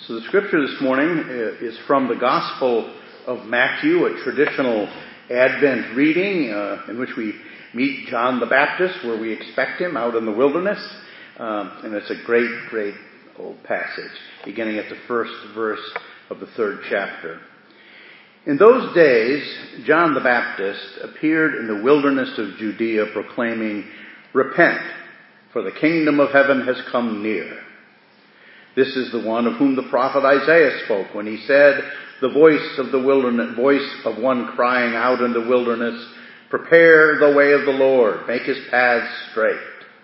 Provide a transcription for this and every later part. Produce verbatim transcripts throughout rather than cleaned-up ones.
So the scripture this morning is from the Gospel of Matthew, a traditional Advent reading uh, in which we meet John the Baptist where we expect him out in the wilderness. Um, and it's a great, great old passage, beginning at the first verse of the third chapter. In those days, John the Baptist appeared in the wilderness of Judea proclaiming, "Repent, for the kingdom of heaven has come near." This is the one of whom the prophet Isaiah spoke when he said, "The voice of the wilderness, voice of one crying out in the wilderness, prepare the way of the Lord, make his paths straight."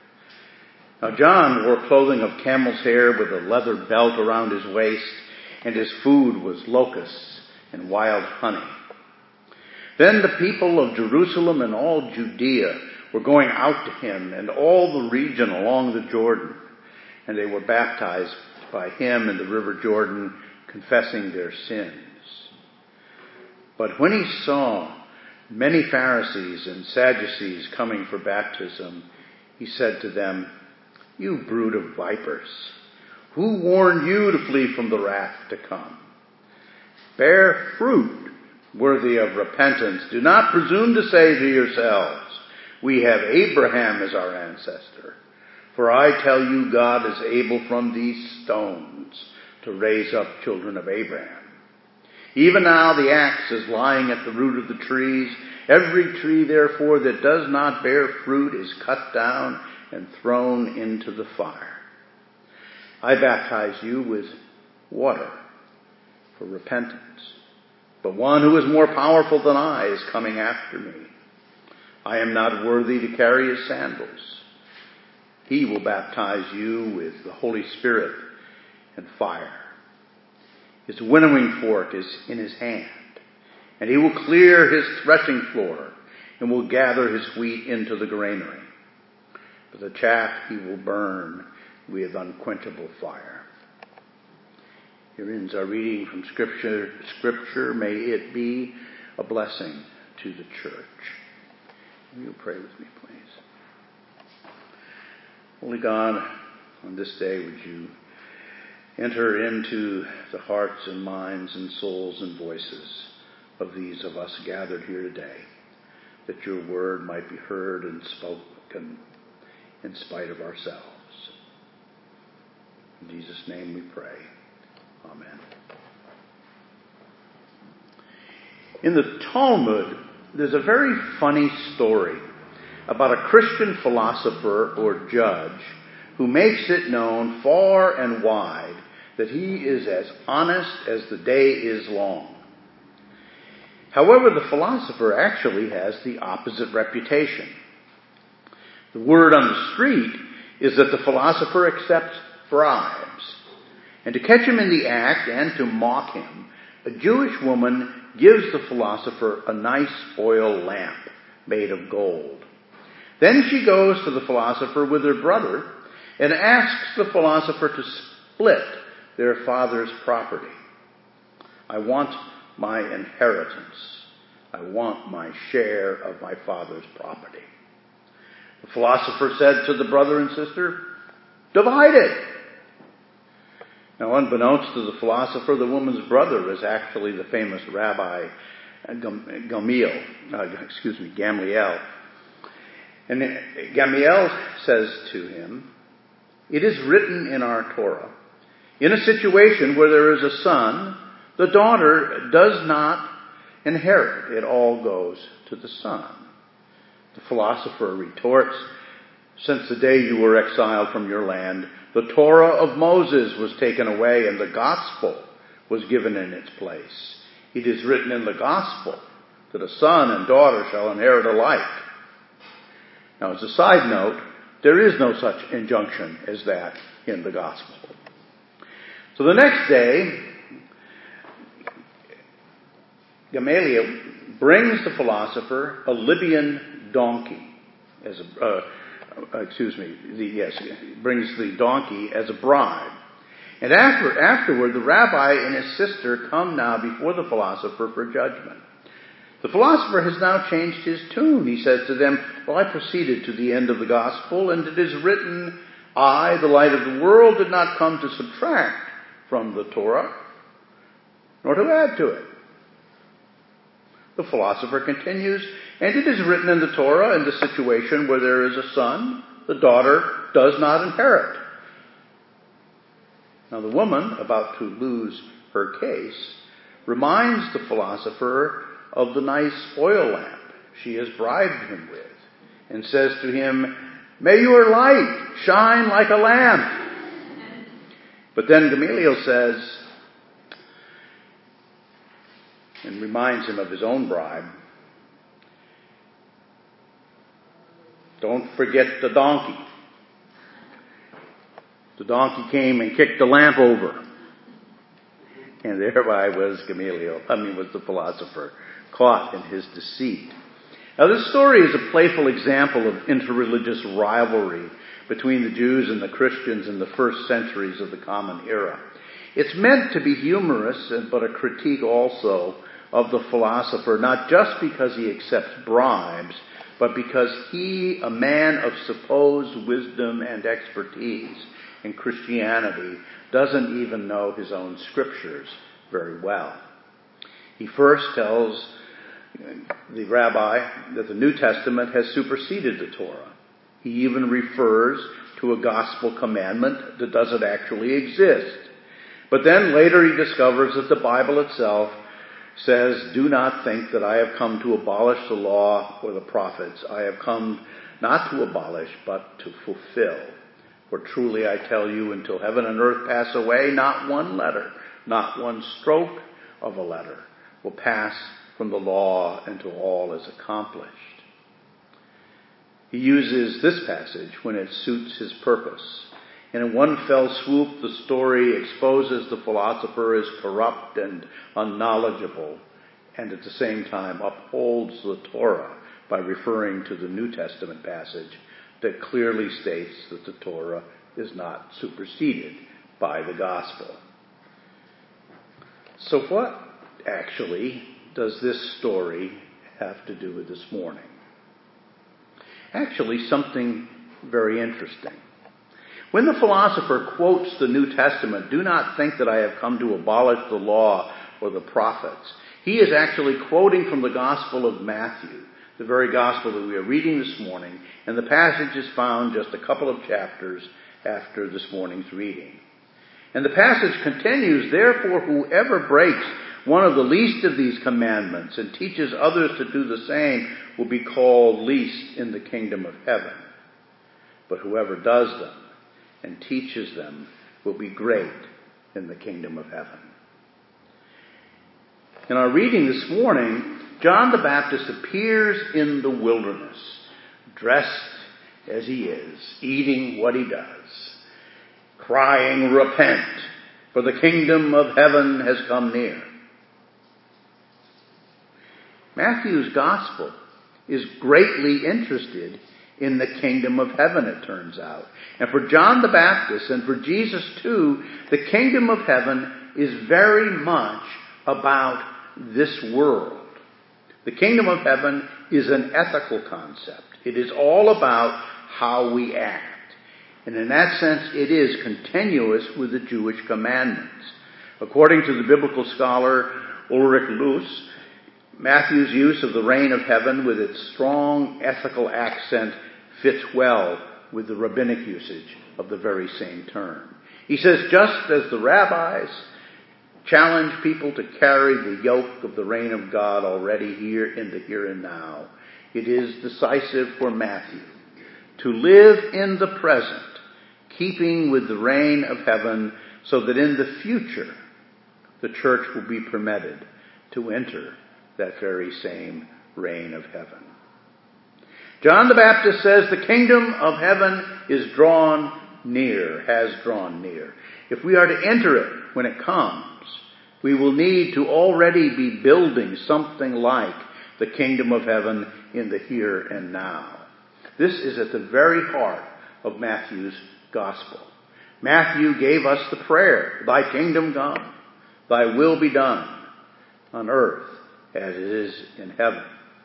Now John wore clothing of camel's hair with a leather belt around his waist, and his food was locusts and wild honey. Then the people of Jerusalem and all Judea were going out to him, and all the region along the Jordan, and they were baptized by him in the river Jordan, confessing their sins. But when he saw many Pharisees and Sadducees coming for baptism, he said to them, "You brood of vipers, who warned you to flee from the wrath to come? Bear fruit worthy of repentance. Do not presume to say to yourselves, 'We have Abraham as our ancestor.' For I tell you, God is able from these stones to raise up children of Abraham. Even now the axe is lying at the root of the trees. Every tree, therefore, that does not bear fruit is cut down and thrown into the fire. I baptize you with water for repentance. But one who is more powerful than I is coming after me. I am not worthy to carry his sandals. He will baptize you with the Holy Spirit and fire. His winnowing fork is in his hand, and he will clear his threshing floor and will gather his wheat into the granary. But the chaff he will burn with unquenchable fire." Here ends our reading from Scripture. Scripture, may it be a blessing to the church. Will you pray with me, please? Holy God, on this day would you enter into the hearts and minds and souls and voices of these of us gathered here today, that your word might be heard and spoken in spite of ourselves. In Jesus' name we pray. Amen. In the Talmud, there's a very funny story about a Christian philosopher or judge who makes it known far and wide that he is as honest as the day is long. However, the philosopher actually has the opposite reputation. The word on the street is that the philosopher accepts bribes. And to catch him in the act and to mock him, a Jewish woman gives the philosopher a nice oil lamp made of gold. Then she goes to the philosopher with her brother and asks the philosopher to split their father's property. "I want my inheritance. I want my share of my father's property." The philosopher said to the brother and sister, "Divide it." Now, unbeknownst to the philosopher, the woman's brother is actually the famous Rabbi Gamaliel. Uh, excuse me, Gamaliel. And Gamaliel says to him, "It is written in our Torah, in a situation where there is a son, the daughter does not inherit. It all goes to the son." The philosopher retorts, "Since the day you were exiled from your land, the Torah of Moses was taken away and the gospel was given in its place. It is written in the gospel that a son and daughter shall inherit alike." Now, as a side note, there is no such injunction as that in the gospel. So the next day, Gamaliel brings the philosopher a Libyan donkey as a, uh, excuse me, the, yes, brings the donkey as a bribe. And after, afterward, the rabbi and his sister come now before the philosopher for judgment. The philosopher has now changed his tune. He says to them, "Well, I proceeded to the end of the gospel, and it is written, I, the light of the world, did not come to subtract from the Torah, nor to add to it. The philosopher continues, and it is written in the Torah, in the situation where there is a son, the daughter does not inherit. Now the woman, about to lose her case, reminds the philosopher of the nice oil lamp she has bribed him with, and says to him, "May your light shine like a lamp." But then Gamaliel says, and reminds him of his own bribe, "Don't forget the donkey. The donkey came and kicked the lamp over." And thereby was Gamaliel, I mean was the philosopher, caught in his deceit. Now this story is a playful example of interreligious rivalry between the Jews and the Christians in the first centuries of the Common Era. It's meant to be humorous, but a critique also of the philosopher, not just because he accepts bribes, but because he, a man of supposed wisdom and expertise in Christianity, doesn't even know his own scriptures very well. He first tells the rabbi that the New Testament has superseded the Torah. He even refers to a gospel commandment that doesn't actually exist. But then later he discovers that the Bible itself says, "Do not think that I have come to abolish the law or the prophets. I have come not to abolish, but to fulfill. For truly I tell you, until heaven and earth pass away, not one letter, not one stroke of a letter will pass from the law until all is accomplished." He uses this passage when it suits his purpose. And in one fell swoop, the story exposes the philosopher as corrupt and unknowledgeable, and at the same time upholds the Torah by referring to the New Testament passage that clearly states that the Torah is not superseded by the gospel. So what actually does this story have to do with this morning? Actually, something very interesting. When the philosopher quotes the New Testament, "Do not think that I have come to abolish the law or the prophets," he is actually quoting from the Gospel of Matthew, the very gospel that we are reading this morning, and the passage is found just a couple of chapters after this morning's reading. And the passage continues, "Therefore whoever breaks one of the least of these commandments and teaches others to do the same will be called least in the kingdom of heaven. But whoever does them and teaches them will be great in the kingdom of heaven." In our reading this morning, John the Baptist appears in the wilderness, dressed as he is, eating what he does, crying, "Repent, for the kingdom of heaven has come near." Matthew's gospel is greatly interested in the kingdom of heaven, it turns out. And for John the Baptist, and for Jesus too, the kingdom of heaven is very much about this world. The kingdom of heaven is an ethical concept. It is all about how we act. And in that sense, it is continuous with the Jewish commandments. According to the biblical scholar Ulrich Luss, Matthew's use of the reign of heaven with its strong ethical accent fits well with the rabbinic usage of the very same term. He says, just as the rabbis challenge people to carry the yoke of the reign of God already here in the here and now, it is decisive for Matthew to live in the present, keeping with the reign of heaven, so that in the future the church will be permitted to enter that very same reign of heaven. John the Baptist says the kingdom of heaven is drawn near, has drawn near. If we are to enter it when it comes, we will need to already be building something like the kingdom of heaven in the here and now. This is at the very heart of Matthew's gospel. Matthew gave us the prayer, "Thy kingdom come, thy will be done on earth as it is in heaven."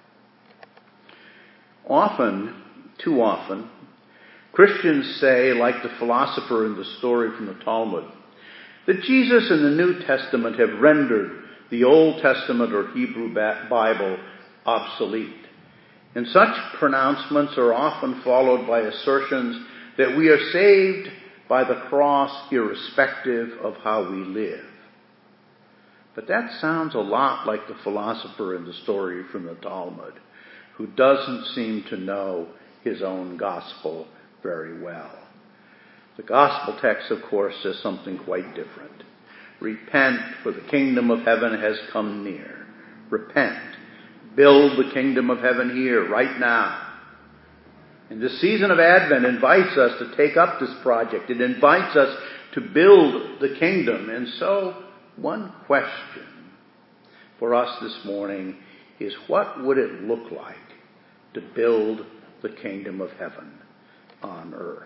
Often, too often, Christians say, like the philosopher in the story from the Talmud, that Jesus and the New Testament have rendered the Old Testament or Hebrew Bible obsolete. And such pronouncements are often followed by assertions that we are saved by the cross irrespective of how we live. But that sounds a lot like the philosopher in the story from the Talmud, who doesn't seem to know his own gospel very well. The gospel text, of course, says something quite different. Repent, for the kingdom of heaven has come near. Repent. Build the kingdom of heaven here, right now. And this season of Advent invites us to take up this project. It invites us to build the kingdom. And so, one question for us this morning is, what would it look like to build the kingdom of heaven on earth?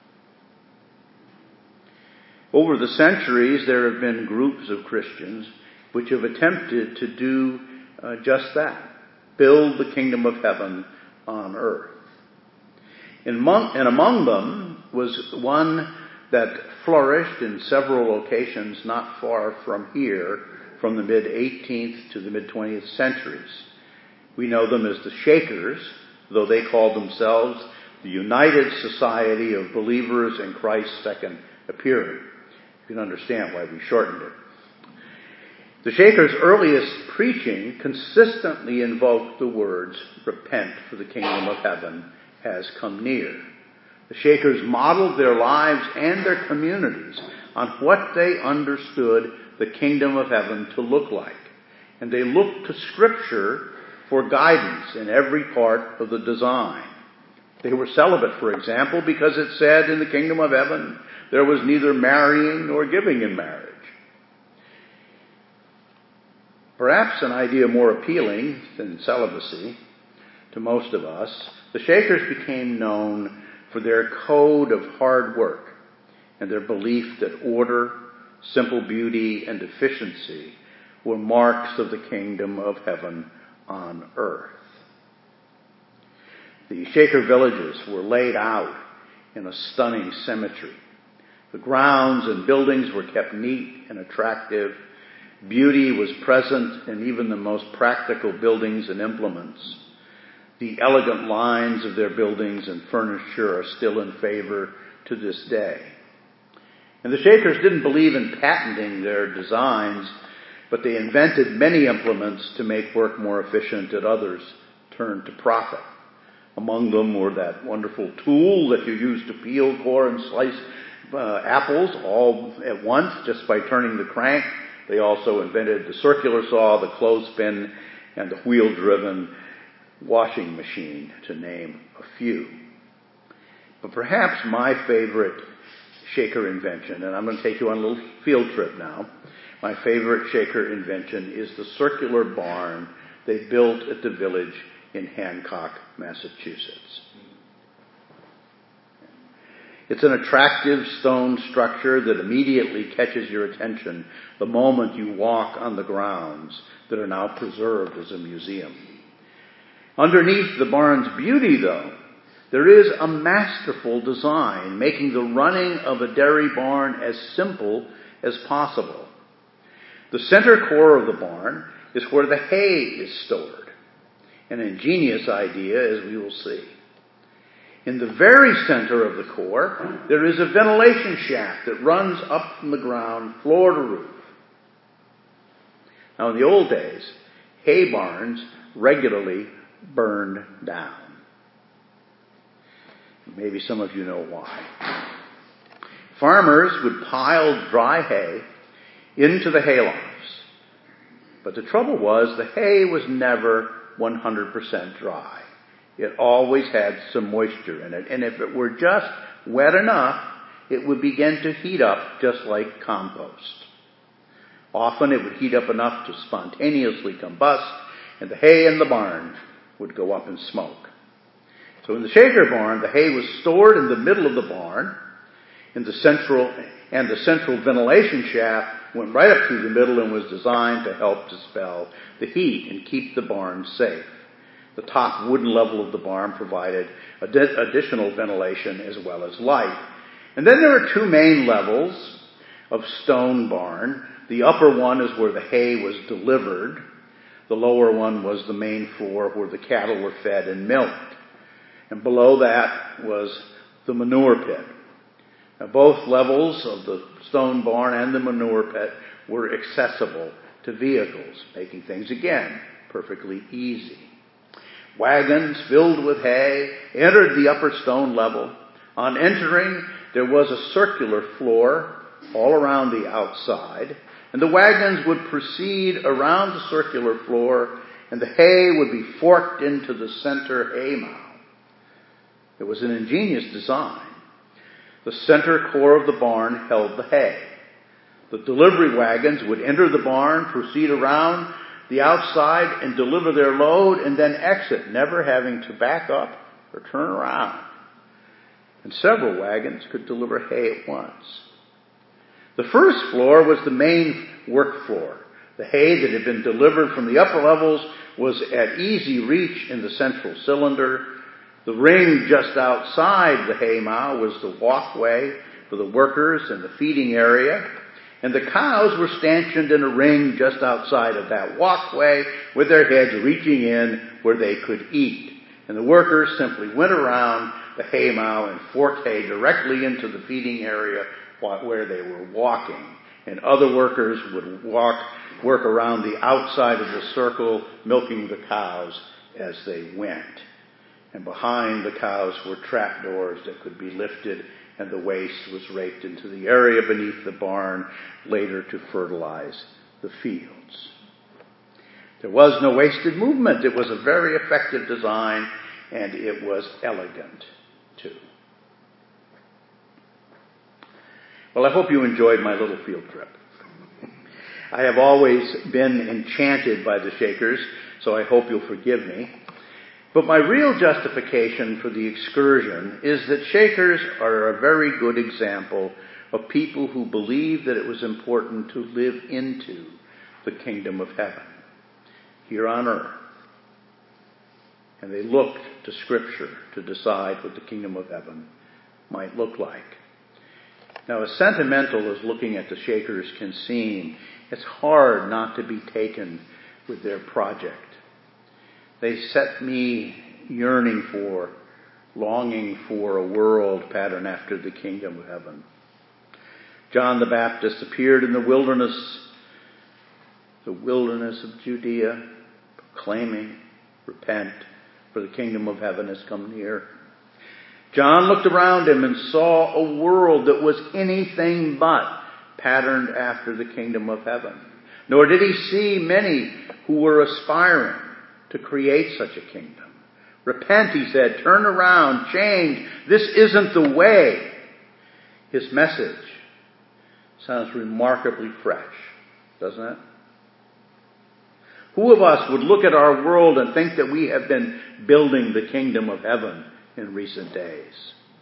Over the centuries, there have been groups of Christians which have attempted to do uh, just that. Build the kingdom of heaven on earth. And among, and among them was one that flourished in several locations not far from here, from the mid-eighteenth to the mid-twentieth centuries. We know them as the Shakers, though they called themselves the United Society of Believers in Christ's Second Appearing. You can understand why we shortened it. The Shakers' earliest preaching consistently invoked the words, "Repent, for the kingdom of heaven has come near." The Shakers modeled their lives and their communities on what they understood the kingdom of heaven to look like. And they looked to Scripture for guidance in every part of the design. They were celibate, for example, because it said in the kingdom of heaven there was neither marrying nor giving in marriage. Perhaps an idea more appealing than celibacy to most of us, the Shakers became known for their code of hard work and their belief that order, simple beauty, and efficiency were marks of the kingdom of heaven on earth. The Shaker villages were laid out in a stunning symmetry. The grounds and buildings were kept neat and attractive. Beauty was present in even the most practical buildings and implements. The elegant lines of their buildings and furniture are still in favor to this day. And the Shakers didn't believe in patenting their designs, but they invented many implements to make work more efficient and others turned to profit. Among them were that wonderful tool that you use to peel, core, and slice uh, apples all at once just by turning the crank. They also invented the circular saw, the clothespin, and the wheel-driven washing machine, to name a few. But perhaps my favorite Shaker invention, and I'm going to take you on a little field trip now, my favorite Shaker invention is the circular barn they built at the village in Hancock, Massachusetts. It's an attractive stone structure that immediately catches your attention the moment you walk on the grounds that are now preserved as a museum. Underneath the barn's beauty, though, there is a masterful design, making the running of a dairy barn as simple as possible. The center core of the barn is where the hay is stored. An ingenious idea, as we will see. In the very center of the core, there is a ventilation shaft that runs up from the ground, floor to roof. Now, in the old days, hay barns regularly burned down. Maybe some of you know why. Farmers would pile dry hay into the haylofts. But the trouble was, the hay was never one hundred percent dry. It always had some moisture in it. And if it were just wet enough, it would begin to heat up just like compost. Often it would heat up enough to spontaneously combust, and the hay in the barn would go up in smoke. So in the Shaker barn, the hay was stored in the middle of the barn, in the central, and the central ventilation shaft went right up through the middle and was designed to help dispel the heat and keep the barn safe. The top wooden level of the barn provided additional ventilation as well as light. And then there are two main levels of stone barn. The upper one is where the hay was delivered. The lower one was the main floor where the cattle were fed and milked. And below that was the manure pit. Now, both levels of the stone barn and the manure pit were accessible to vehicles, making things, again, perfectly easy. Wagons filled with hay entered the upper stone level. On entering, there was a circular floor all around the outside, and the wagons would proceed around the circular floor, and the hay would be forked into the center haymow. It was an ingenious design. The center core of the barn held the hay. The delivery wagons would enter the barn, proceed around the outside, and deliver their load, and then exit, never having to back up or turn around. And several wagons could deliver hay at once. The first floor was the main work floor. The hay that had been delivered from the upper levels was at easy reach in the central cylinder. The ring just outside the haymow was the walkway for the workers and the feeding area. And the cows were stationed in a ring just outside of that walkway with their heads reaching in where they could eat. And the workers simply went around the haymow and forked hay directly into the feeding area where they were walking. And other workers would walk, work around the outside of the circle, milking the cows as they went. And behind the cows were trapdoors that could be lifted, and the waste was raked into the area beneath the barn, later to fertilize the fields. There was no wasted movement. It was a very effective design, and it was elegant, too. Well, I hope you enjoyed my little field trip. I have always been enchanted by the Shakers, so I hope you'll forgive me. But my real justification for the excursion is that Shakers are a very good example of people who believed that it was important to live into the kingdom of heaven here on earth. And they looked to Scripture to decide what the kingdom of heaven might look like. Now, as sentimental as looking at the Shakers can seem, it's hard not to be taken with their project. They set me yearning for, longing for a world patterned after the kingdom of heaven. John the Baptist appeared in the wilderness, the wilderness of Judea, proclaiming, repent, for the kingdom of heaven has come near. John looked around him and saw a world that was anything but patterned after the kingdom of heaven. Nor did he see many who were aspiring to create such a kingdom. Repent, he said, turn around, change. This isn't the way. His message sounds remarkably fresh, doesn't it? Who of us would look at our world and think that we have been building the kingdom of heaven in recent days?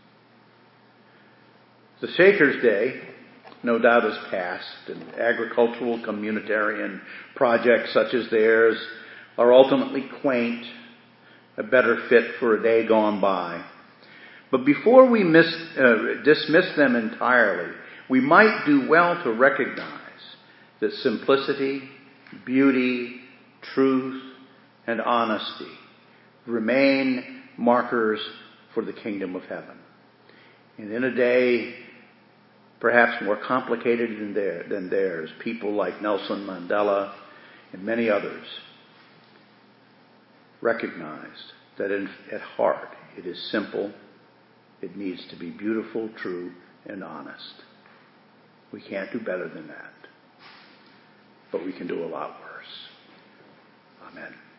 The Shakers' Day, no doubt, is past, and agricultural communitarian projects such as theirs are ultimately quaint, a better fit for a day gone by. But before we miss, uh, dismiss them entirely, we might do well to recognize that simplicity, beauty, truth, and honesty remain markers for the kingdom of heaven. And in a day perhaps more complicated than, their, than theirs, people like Nelson Mandela and many others recognized that in, at heart it is simple, it needs to be beautiful, true, and honest. We can't do better than that, but we can do a lot worse. Amen.